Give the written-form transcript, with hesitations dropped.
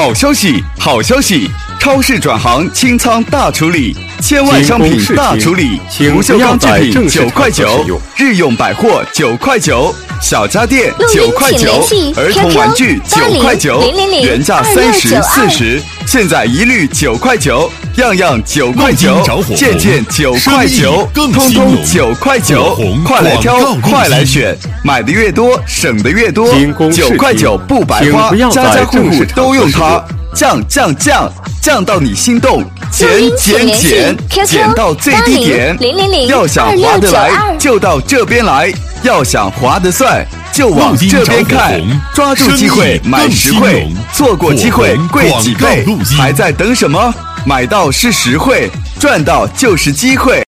好消息，好消息！超市转行清仓大处理，千万商品大处理，不锈钢制品9块9，日用百货9块9，小家电9块9，儿童玩具9块9，原价30、40，现在一律9块9，样样9块9，件件9块9，通通9块9，快来挑，快来选，买的越多，省的越多，9块9不白花，家家户户都用它。降到你心动，减到最低点。要想划得来，就到这边来；要想划得算，就往这边看。抓住机会买实惠，错过机会贵几倍，还在等什么？买到是实惠，赚到就是机会。